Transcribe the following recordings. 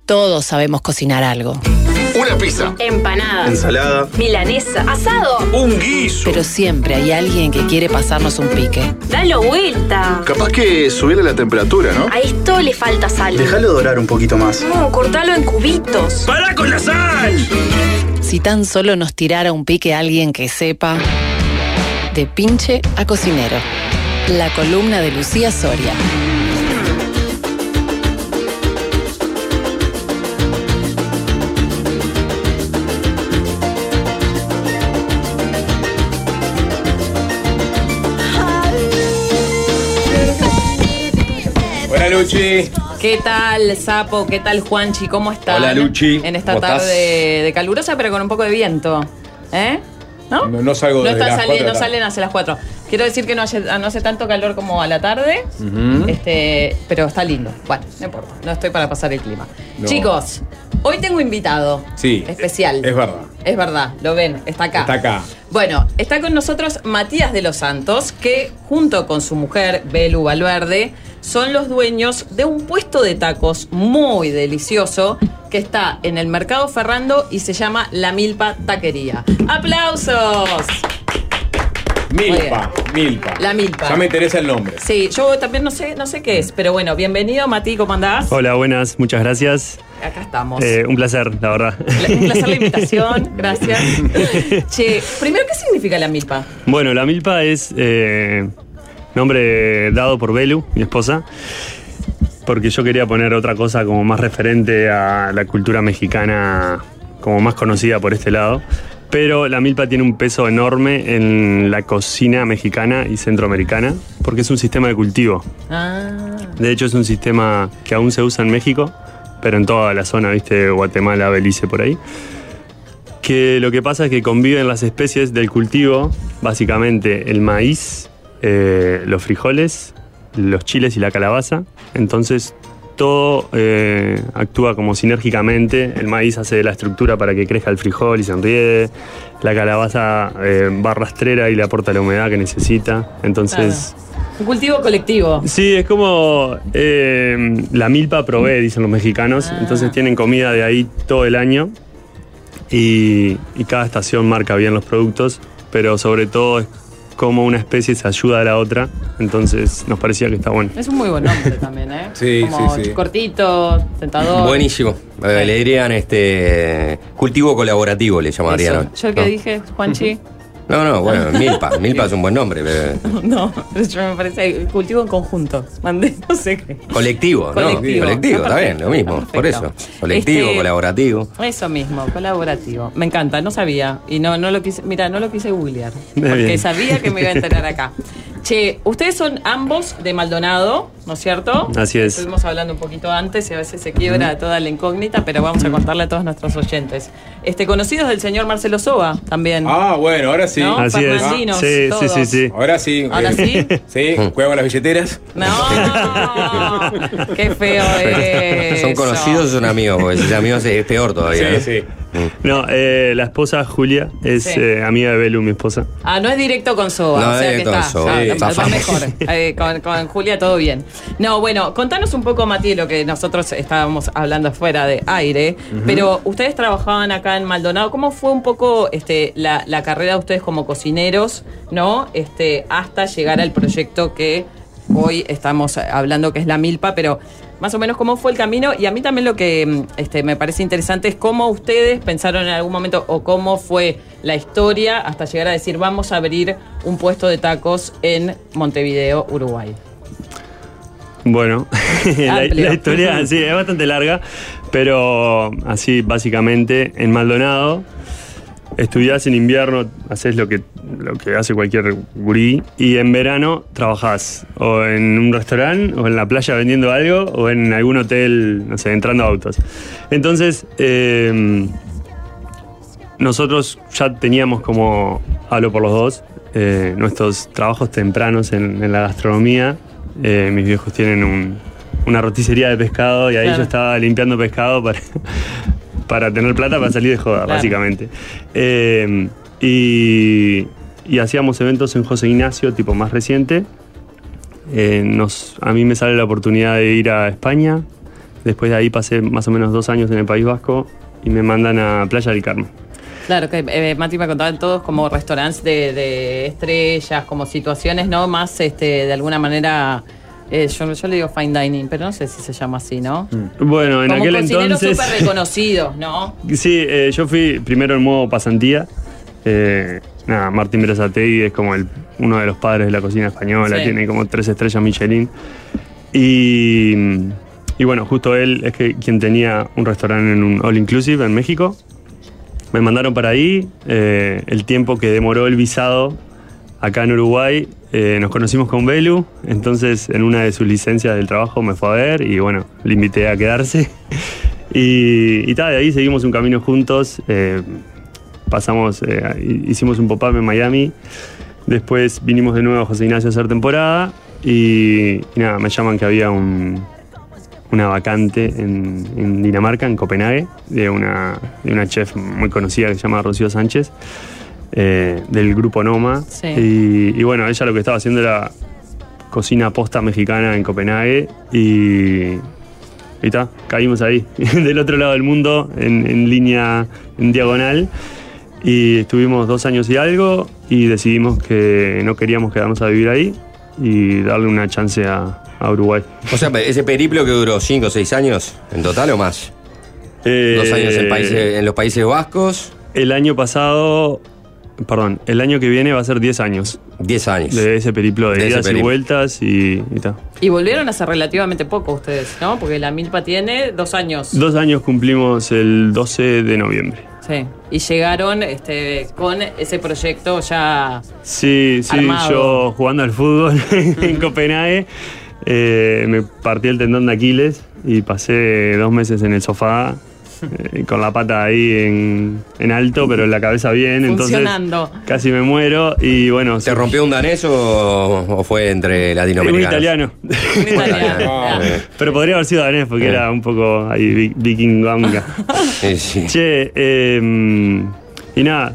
Todos sabemos cocinar algo. Una pizza. Empanada. Ensalada. Milanesa. Asado. Un guiso. Pero siempre hay alguien que quiere pasarnos un pique. Dalo vuelta. Capaz que subirle la temperatura, ¿no? A esto le falta sal. Déjalo dorar un poquito más. No, cortalo en cubitos. ¡Pará con la sal! Si tan solo nos tirara un pique alguien que sepa. De pinche a cocinero. La columna de Lucía Soria. Hola, Luchi. ¿Qué tal, Sapo? ¿Qué tal, Juanchi? ¿Cómo están? Hola, Luchi. En esta ¿Cómo tarde estás? de calurosa, pero con un poco de viento. ¿Eh? ¿No? No salgo No desde está las saliendo, 4 de la salen hacia las 4. Quiero decir que no hace tanto calor como a la tarde, pero está lindo. Bueno, no importa, no estoy para pasar el clima. No. Chicos, hoy tengo invitado especial. Es verdad. Es verdad, lo ven, está acá. Está acá. Bueno, está con nosotros Matías de los Santos, que junto con su mujer, Belu Valverde, son los dueños de un puesto de tacos muy delicioso que está en el Mercado Ferrando y se llama La Milpa Taquería. ¡Aplausos! Milpa. La Milpa. Ya me interesa el nombre. Sí, yo también no sé qué es, pero bueno, bienvenido, Mati, ¿cómo andás? Hola, buenas, muchas gracias. Acá estamos. Un placer, la verdad. Un placer la invitación, gracias. Che, primero, ¿qué significa La Milpa? Bueno, la milpa es nombre dado por Belu, mi esposa, porque yo quería poner otra cosa como más referente a la cultura mexicana, como más conocida por este lado. Pero la milpa tiene un peso enorme en la cocina mexicana y centroamericana, porque es un sistema de cultivo. Ah. De hecho, es un sistema que aún se usa en México, pero en toda la zona, ¿viste? Guatemala, Belice, por ahí. Que lo que pasa es que conviven las especies del cultivo, básicamente el maíz, los frijoles, los chiles y la calabaza. Entonces todo actúa como sinérgicamente. El maíz hace la estructura para que crezca el frijol y se enriede. La calabaza va rastrera y le aporta la humedad que necesita. Entonces... Claro. Un cultivo colectivo. Sí, es como la milpa provee, dicen los mexicanos. Entonces tienen comida de ahí todo el año y cada estación marca bien los productos, pero sobre todo es como una especie se ayuda a la otra. Entonces nos parecía que está bueno. Es un muy buen nombre también, ¿eh? Sí, como sí. cortito, tentador. Buenísimo. Le dirían cultivo colaborativo, le llamarían. Eso. Yo el que dije, Juanchi. No, bueno, Milpa. Milpa es un buen nombre. No, yo me parece cultivo en conjunto. Mandé, no sé qué. Colectivo, ¿no? Colectivo, está bien, lo mismo. Perfecto. Por eso. Colectivo, colaborativo. Eso mismo, colaborativo. Me encanta, no sabía. Y no lo quise, mira, no lo quise googlear. Porque sabía que me iba a enterar acá. Che, ustedes son ambos de Maldonado, ¿no es cierto? Así es. Estuvimos hablando un poquito antes y a veces se quiebra toda la incógnita, pero vamos a contarle a todos nuestros oyentes. Conocidos del señor Marcelo Soba también. Ah, bueno, ahora sí. ¿No? Así es. Fernandinos, Sí. Ahora sí. ¿Ahora sí? Sí, juego con las billeteras. No, qué feo es. ¿Son conocidos o son amigos? Porque si son amigos es peor todavía. Sí. No, la esposa Julia es Sí. Amiga de Belu, mi esposa. Ah, no es directo con Soba. No, o sea es que directo con está, Soba. está Zafamos. mejor. Con Julia todo bien. No, bueno, contanos un poco, Mati, lo que nosotros estábamos hablando fuera de aire. Pero ustedes trabajaban acá en Maldonado. ¿Cómo fue un poco la carrera de ustedes como cocineros, ¿no? Hasta llegar al proyecto que hoy estamos hablando, que es La Milpa, pero más o menos cómo fue el camino. Y a mí también lo que me parece interesante es cómo ustedes pensaron en algún momento o cómo fue la historia hasta llegar a decir vamos a abrir un puesto de tacos en Montevideo, Uruguay. Bueno, la historia sí, es bastante larga, pero así básicamente en Maldonado estudiás en invierno, haces lo que hace cualquier gurí, y en verano trabajás o en un restaurante o en la playa vendiendo algo o en algún hotel, no sé, entrando a autos. Entonces nosotros ya teníamos, como hablo por los dos, nuestros trabajos tempranos en la gastronomía. Mis viejos tienen una roticería de pescado y ahí Claro. yo estaba limpiando pescado para tener plata para salir de joda, Claro. básicamente. Y hacíamos eventos en José Ignacio, tipo más reciente. A mí me sale la oportunidad de ir a España, Después de ahí pasé más o menos 2 años en el País Vasco y me mandan a Playa del Carmen. Claro, que Mati me contaban todos como restaurantes de estrellas, como situaciones, ¿no? Más, de alguna manera, yo le digo fine dining, pero no sé si se llama así, ¿no? Bueno, en como aquel cocineros entonces... súper reconocidos, ¿no? Sí, yo fui primero en modo pasantía. Martín Berazategui es como uno de los padres de la cocina española, Sí. tiene como 3 estrellas Michelin. Y bueno, justo él es quien tenía un restaurante en un All Inclusive en México. Me mandaron para ahí. El tiempo que demoró el visado acá en Uruguay, nos conocimos con Belu. Entonces, en una de sus licencias del trabajo me fue a ver y bueno, le invité a quedarse. Y de ahí seguimos un camino juntos. Hicimos un pop-up en Miami. Después vinimos de nuevo a José Ignacio a hacer temporada. Y nada, me llaman que había una vacante en Dinamarca, en Copenhague, de una chef muy conocida que se llama Rocío Sánchez, del grupo Noma. Sí. Y bueno, ella lo que estaba haciendo era cocina posta mexicana en Copenhague y caímos ahí, del otro lado del mundo, en línea, en diagonal. Y estuvimos 2 años y algo y decidimos que no queríamos quedarnos a vivir ahí y darle una chance a Uruguay. O sea, ese periplo que duró 5 o 6 años en total o más. 2 años en los Países Vascos. El año que viene va a ser 10 años. 10 años. De ese periplo de De ese idas y periplo. vueltas y tal. Y volvieron hace relativamente poco ustedes, ¿no? Porque la Milpa tiene 2 años. 2 años cumplimos el 12 de noviembre. Sí. Y llegaron con ese proyecto ya... Sí, armado. yo jugando al fútbol en Copenhague, me partí el tendón de Aquiles y pasé 2 meses en el sofá, con la pata ahí en alto, pero la cabeza bien, Funcionando. entonces casi me muero y bueno... ¿Te rompió un danés o fue entre un latinoamericanos? italiano. Un italiano. Ah, Ah. Pero podría haber sido danés porque era un poco ahí vikinganga. sí. Che, y nada,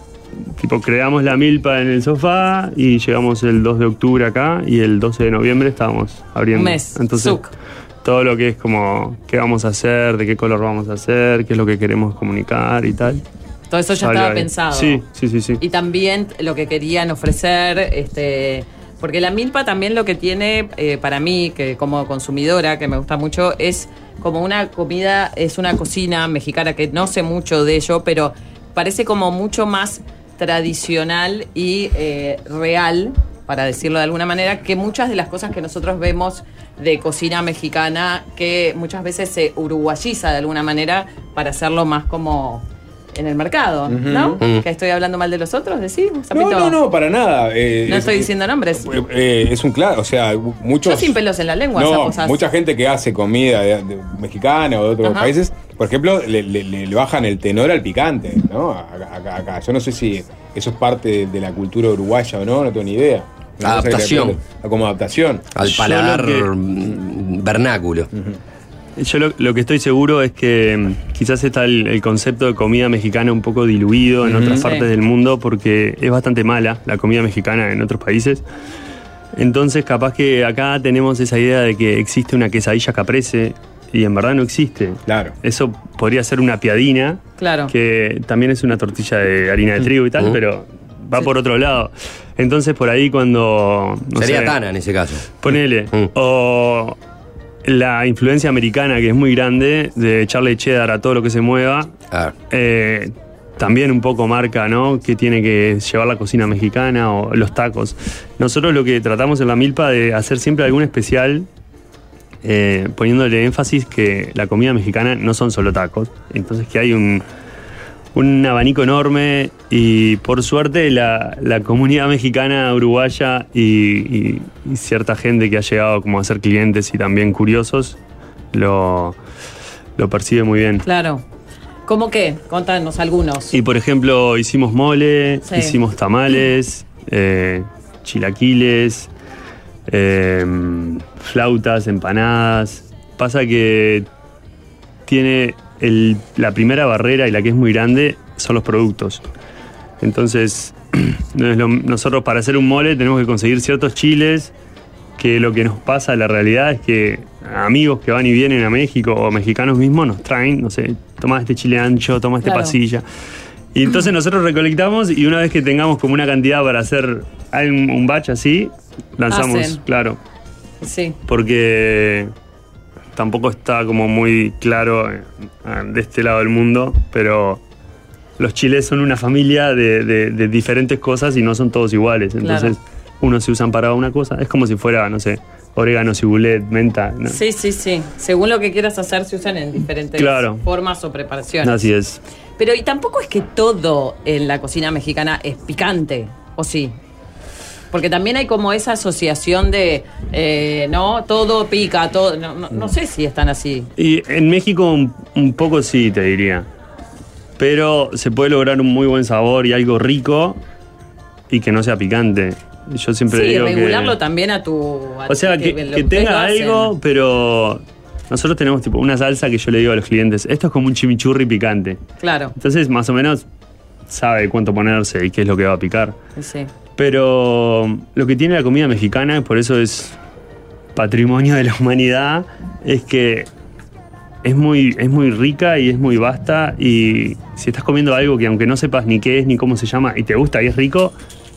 creamos la milpa en el sofá y llegamos el 2 de octubre acá y el 12 de noviembre estábamos abriendo. Un mes. Entonces, Zuc. todo lo que es como qué vamos a hacer, de qué color vamos a hacer, qué es lo que queremos comunicar y tal. Todo eso ya Salió estaba ahí. pensado. Sí. Y también lo que querían ofrecer, porque la milpa también lo que tiene, para mí, que como consumidora, que me gusta mucho, es como una comida, es una cocina mexicana, que no sé mucho de ello, pero parece como mucho más tradicional y real, para decirlo de alguna manera, que muchas de las cosas que nosotros vemos de cocina mexicana, que muchas veces se uruguayiza de alguna manera para hacerlo más como en el mercado, ¿no? Que estoy hablando mal de los otros, ¿decís? Zapito? No, para nada. No estoy diciendo nombres. Es un claro, o sea, muchos... Yo sin pelos en la lengua, No, cosas. mucha gente que hace comida mexicana o de otros Ajá. países, por ejemplo, le bajan el tenor al picante, ¿no? Acá. Yo no sé si eso es parte de la cultura uruguaya o no tengo ni idea. Una cosa que Adaptación. le aprendo, como adaptación. Al Yo paladar lo que- vernáculo. Yo lo que estoy seguro es que quizás está el concepto de comida mexicana un poco diluido en otras Sí. partes del mundo porque es bastante mala la comida mexicana en otros países. Entonces capaz que acá tenemos esa idea de que existe una quesadilla caprese y en verdad no existe. Claro. Eso podría ser una piadina, Claro. que también es una tortilla de harina de trigo y tal, pero va por otro lado. Entonces por ahí cuando... no Sería sé, Tana en ese caso. Ponele. O la influencia americana, que es muy grande, de echarle cheddar a todo lo que se mueva, Ah, también un poco marca, ¿no?, que tiene que llevar la cocina mexicana o los tacos. Nosotros lo que tratamos en la milpa de hacer siempre algún especial, poniéndole énfasis que la comida mexicana no son solo tacos. Entonces que hay un abanico enorme y por suerte la comunidad mexicana uruguaya y cierta gente que ha llegado como a ser clientes y también curiosos lo percibe muy bien. Claro. ¿Cómo qué? Contanos algunos. Y por ejemplo hicimos mole, Sí. hicimos tamales, chilaquiles, flautas, empanadas. Pasa que tiene la primera barrera y la que es muy grande son los productos. Entonces, nosotros para hacer un mole tenemos que conseguir ciertos chiles que lo que nos pasa, la realidad es que amigos que van y vienen a México o mexicanos mismos nos traen, no sé, toma este chile ancho, toma este pasilla. Y entonces nosotros recolectamos y una vez que tengamos como una cantidad para hacer un batch así, lanzamos, Hacen. claro. Sí. Porque tampoco está como muy claro de este lado del mundo, pero los chiles son una familia de diferentes cosas y no son todos iguales. Entonces, unos se usan para una cosa, es como si fuera, no sé, orégano, cibulet, menta, ¿no? Sí. Según lo que quieras hacer, se usan en diferentes formas o preparaciones. Así es. Pero y tampoco es que todo en la cocina mexicana es picante, ¿o sí? Porque también hay como esa asociación de, ¿no? Todo pica, todo. No sé si están así. Y en México un poco sí, te diría. Pero se puede lograr un muy buen sabor y algo rico y que no sea picante. Yo siempre digo regularlo también a tu... O sea, que tenga algo, pero nosotros tenemos tipo una salsa que yo le digo a los clientes, esto es como un chimichurri picante. Claro. Entonces, más o menos, sabe cuánto ponerse y qué es lo que va a picar. Sí. Pero lo que tiene la comida mexicana, por eso es patrimonio de la humanidad, es que es muy rica y es muy vasta, y si estás comiendo algo que aunque no sepas ni qué es ni cómo se llama y te gusta y es rico,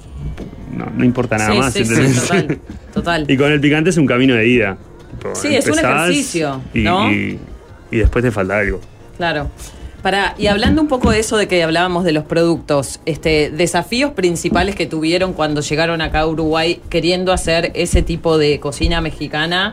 no importa nada más. Sí, total. Y con el picante es un camino de ida. Tipo, sí, es un ejercicio, ¿no? Y después te falta algo. Claro. Y hablando un poco de eso de que hablábamos de los productos, desafíos principales que tuvieron cuando llegaron acá a Uruguay queriendo hacer ese tipo de cocina mexicana,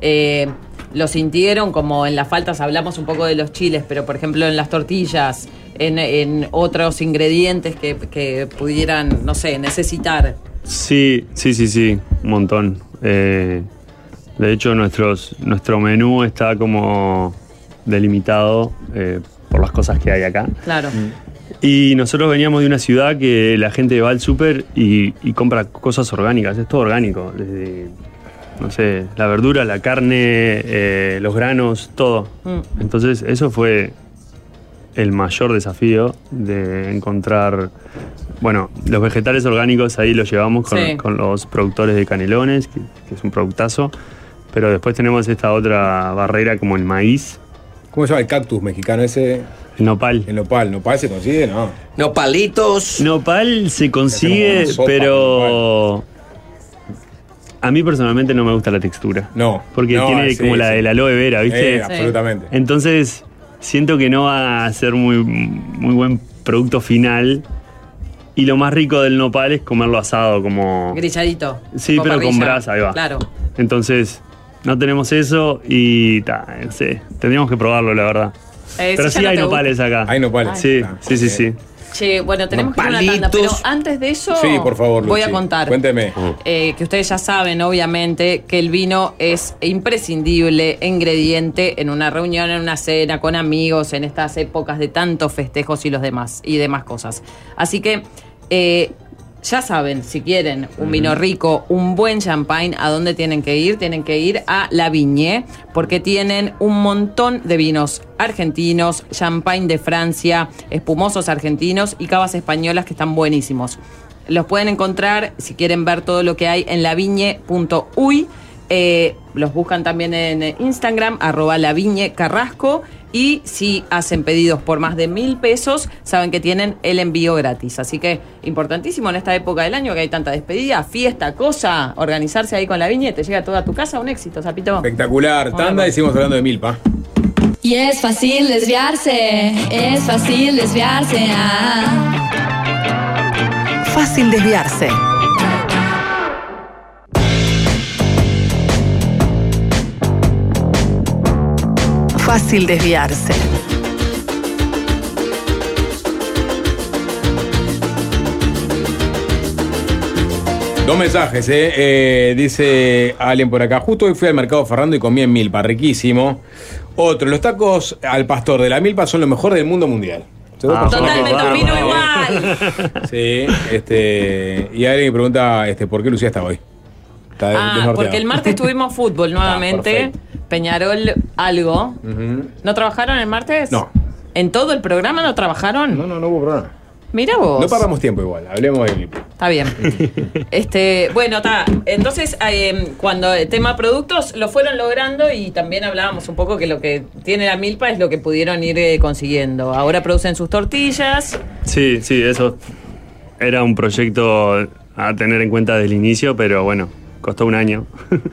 lo sintieron como en las faltas, hablamos un poco de los chiles, pero por ejemplo en las tortillas, en otros ingredientes que pudieran, no sé, necesitar. Sí, un montón. De hecho, nuestro menú está como delimitado por las cosas que hay acá. Claro. Y nosotros veníamos de una ciudad que la gente va al súper y compra cosas orgánicas, es todo orgánico. Desde, no sé, la verdura, la carne, los granos, todo. Entonces, eso fue el mayor desafío de encontrar. Bueno, los vegetales orgánicos ahí los llevamos con los productores de canelones, que es un productazo. Pero después tenemos esta otra barrera como el maíz. ¿Cómo se llama el cactus mexicano ese? El nopal. El nopal. ¿Nopal se consigue? No. Nopalitos. Nopal se consigue, pero a mí personalmente no me gusta la textura. No. Porque tiene como la del aloe vera, ¿viste? Absolutamente. Entonces, siento que no va a ser muy buen producto final. Y lo más rico del nopal es comerlo asado, como... Grilladito. Sí, pero parrilla. Con brasa, ahí va. Claro. Entonces, no tenemos eso y no sé, tendríamos que probarlo, la verdad. Pero sí hay nopales acá. Hay nopales. Sí. Che, bueno, tenemos que ir a una tanda, pero antes de eso por favor, voy a contar. Cuénteme. Que ustedes ya saben, obviamente, que el vino es imprescindible ingrediente en una reunión, en una cena, con amigos, en estas épocas de tantos festejos y demás cosas. Así que ya saben, si quieren un vino rico, un buen champagne, ¿a dónde tienen que ir? Tienen que ir a La Vigne, porque tienen un montón de vinos argentinos, champagne de Francia, espumosos argentinos y cavas españolas que están buenísimos. Los pueden encontrar, si quieren ver todo lo que hay, en lavigne.uy. Los buscan también en Instagram, @laviñecarrasco. Y si hacen pedidos por más de 1.000 pesos, saben que tienen el envío gratis. Así que importantísimo en esta época del año que hay tanta despedida, fiesta, cosa, organizarse ahí con La Viña, te llega toda a tu casa, un éxito, Zapito. Espectacular. Tanda y seguimos hablando de milpa. Y es fácil desviarse, Fácil desviarse. Fácil desviarse. Dos mensajes, dice alguien por acá. Justo hoy fui al mercado Ferrando y comí en milpa, riquísimo. Otro, los tacos al pastor de la milpa son lo mejor del mundo mundial. Totalmente, opino igual. Sí, y alguien me pregunta por qué Lucía está hoy. Porque el martes tuvimos fútbol nuevamente. Peñarol algo. ¿No trabajaron el martes? No. ¿En todo el programa no trabajaron? No hubo programa. Mira vos. No perdamos tiempo igual, hablemos de milpa. Está bien. Bueno, está. Entonces, cuando el tema productos lo fueron logrando y también hablábamos un poco que lo que tiene la milpa es lo que pudieron ir consiguiendo. Ahora producen sus tortillas. Sí, eso era un proyecto a tener en cuenta desde el inicio, pero bueno, costó un año.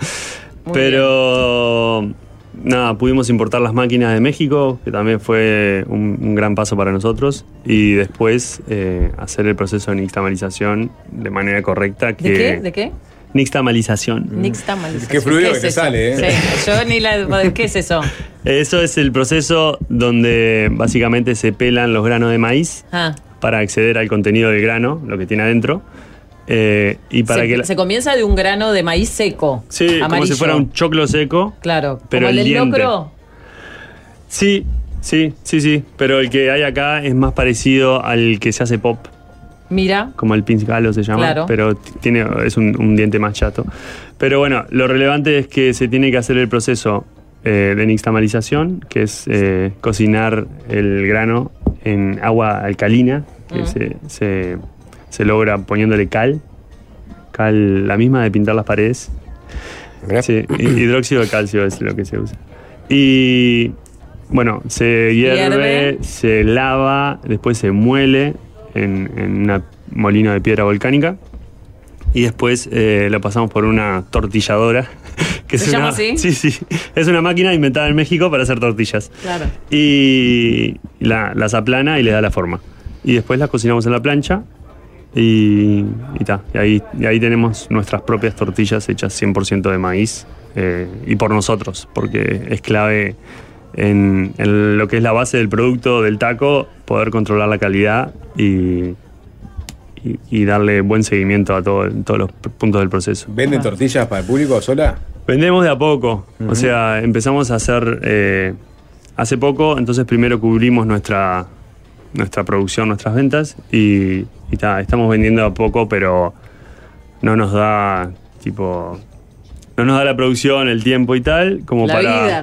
Pero nada, pudimos importar las máquinas de México, que también fue un gran paso para nosotros, y después hacer el proceso de nixtamalización de manera correcta. ¿De qué? Nixtamalización. Nixtamalización. Qué fluido que es te eso? sale, ¿eh? Sí, yo ni la... ¿Qué es eso? Eso es el proceso donde básicamente se pelan los granos de maíz para acceder al contenido del grano, lo que tiene adentro. Y para se comienza de un grano de maíz seco. Sí, amarillo. como si fuera un choclo seco. Claro, pero como el del diente. locro. Sí. Pero el que hay acá es más parecido al que se hace pop. Mira. Como el pinzgalo se llama, Claro. pero es un diente más chato. Pero bueno, lo relevante es que se tiene que hacer el proceso de nixtamalización, que es cocinar el grano en agua alcalina, que se logra poniéndole cal, la misma de pintar las paredes. Sí, hidróxido de calcio es lo que se usa. Y bueno, se hierve, se lava, después se muele en una molino de piedra volcánica y después lo pasamos por una tortilladora. Que ¿Se llama así? Sí. Es una máquina inventada en México para hacer tortillas. Claro. Y las aplana y le da la forma. Y después las cocinamos en la plancha. Y ahí tenemos nuestras propias tortillas hechas 100% de maíz y por nosotros, porque es clave en lo que es la base del producto del taco, poder controlar la calidad y darle buen seguimiento a todos los puntos del proceso. ¿Venden tortillas para el público sola? Vendemos de a poco, o sea, empezamos a hacer hace poco, entonces primero cubrimos nuestra producción, nuestras ventas y estamos vendiendo a poco, pero no nos da la producción, el tiempo y tal, como para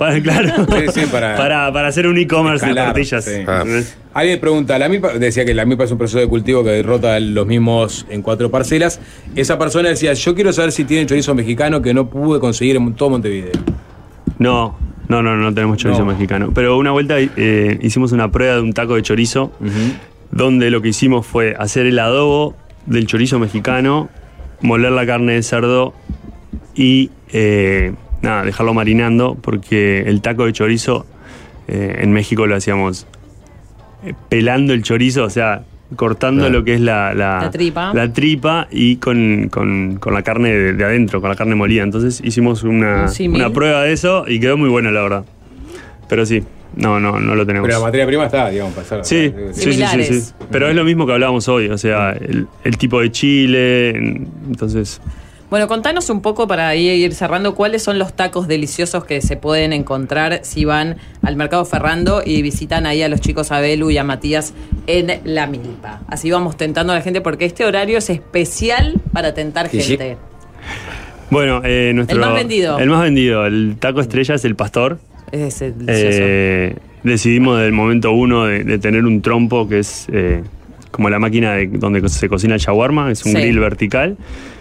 hacer un e-commerce de tortillas. Sí. Alguien pregunta, la milpa, decía que la milpa es un proceso de cultivo que rota los mismos en 4 parcelas. Esa persona decía, yo quiero saber si tienen chorizo mexicano que no pude conseguir en todo Montevideo. No tenemos chorizo mexicano. Pero una vuelta hicimos una prueba de un taco de chorizo, donde lo que hicimos fue hacer el adobo del chorizo mexicano, moler la carne de cerdo y dejarlo marinando, porque el taco de chorizo en México lo hacíamos pelando el chorizo, o sea, cortando lo que es la tripa y con la carne de adentro, con la carne molida. Entonces hicimos una prueba de eso y quedó muy buena, la verdad. Pero sí, no lo tenemos. Pero la materia prima está, digamos, para hacer. Sí. Pero es lo mismo que hablábamos hoy, o sea, el tipo de chile, entonces... Bueno, contanos un poco para ir cerrando cuáles son los tacos deliciosos que se pueden encontrar si van al Mercado Ferrando y visitan ahí a los chicos a Belu y a Matías en La Milpa. Así vamos tentando a la gente porque este horario es especial para tentar gente. Bueno, el más vendido. El taco estrella es el pastor. Es delicioso. Decidimos desde el momento 1 de tener un trompo que es como la máquina donde se cocina el shawarma, es un grill vertical.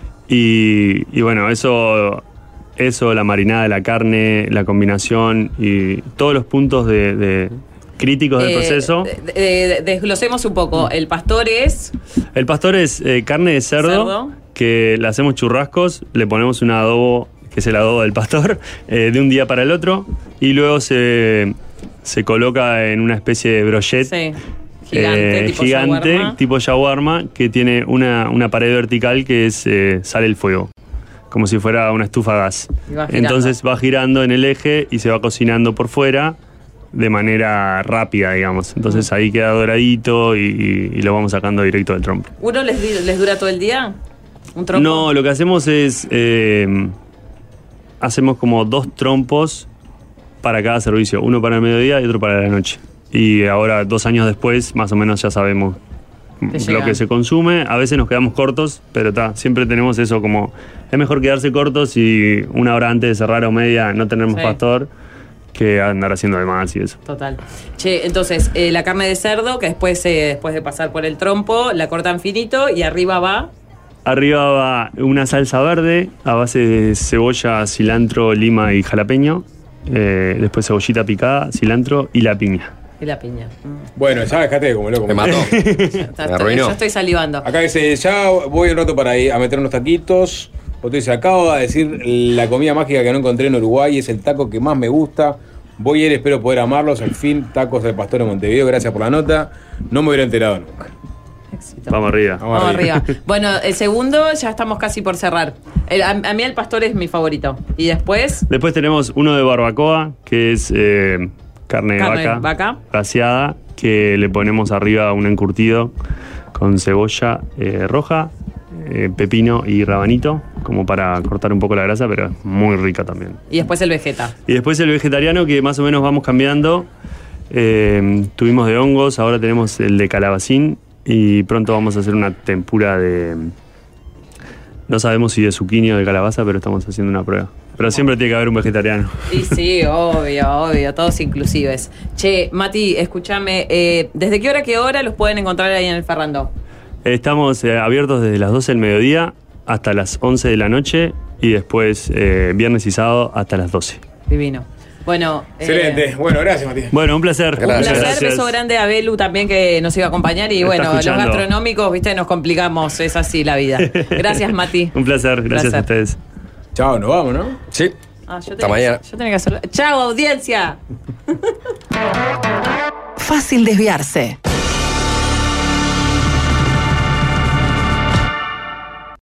Y bueno, eso, la marinada de la carne, la combinación y todos los puntos críticos del proceso. Desglosemos un poco. El pastor es carne de cerdo, que le hacemos churrascos, le ponemos un adobo, que es el adobo del pastor, de un día para el otro, y luego se coloca en una especie de brochette. Gigante, tipo shawarma, que tiene una pared vertical que sale el fuego, como si fuera una estufa a gas. Entonces va girando en el eje y se va cocinando por fuera de manera rápida, digamos. Entonces ahí queda doradito y lo vamos sacando directo del trompo. ¿Uno les dura todo el día? ¿Un trompo? No, lo que hacemos es hacemos como 2 trompos para cada servicio, uno para el mediodía y otro para la noche. Y ahora, 2 años después, más o menos ya sabemos lo que se consume. A veces nos quedamos cortos, pero siempre tenemos eso como... Es mejor quedarse cortos y 1 hora antes de cerrar o media no tener más pastor que andar haciendo de más y eso. Total. Che, entonces, la carne de cerdo, que después de pasar por el trompo, la cortan finito y arriba va... Arriba va una salsa verde a base de cebolla, cilantro, lima y jalapeño. Después cebollita picada, cilantro y la piña. Y la piña. Bueno, ya dejate como loco. Me mató. Me arruinó. Yo estoy salivando. Acá dice, ya voy un rato para ahí a meter unos taquitos. Otro dice, acabo de decir la comida mágica que no encontré en Uruguay, es el taco que más me gusta. Voy a ir, espero poder amarlos. Al fin, tacos del Pastor en Montevideo. Gracias por la nota. No me hubiera enterado nunca. Éxito. Vamos arriba. Vamos arriba. Bueno, el segundo ya estamos casi por cerrar. A mí el pastor es mi favorito. Y después... Después tenemos uno de barbacoa, que es carne de vaca gaseada, que le ponemos arriba un encurtido con cebolla roja, pepino y rabanito, como para cortar un poco la grasa, pero es muy rica también. Y después el vegeta. Y después el vegetariano, que más o menos vamos cambiando. Tuvimos de hongos, ahora tenemos el de calabacín y pronto vamos a hacer una tempura de... No sabemos si de zucchini o de calabaza, pero estamos haciendo una prueba. Pero siempre tiene que haber un vegetariano. Y sí, obvio, todos inclusives. Che, Mati, escúchame, ¿desde qué hora a qué hora los pueden encontrar ahí en el Ferrando? Estamos abiertos desde las 12 del mediodía hasta las 11 de la noche y después viernes y sábado hasta las 12. Divino. Bueno, excelente. Bueno, gracias, Matías. Bueno, un placer. Gracias. Un placer, beso grande a Belu también que nos iba a acompañar y bueno, los gastronómicos, viste, nos complicamos, es así la vida. Gracias, Mati. Un placer, gracias a ustedes. Chao, nos vamos, ¿no? Sí. Hasta mañana. Yo tenía que hacerlo. Chao, audiencia. Fácil desviarse.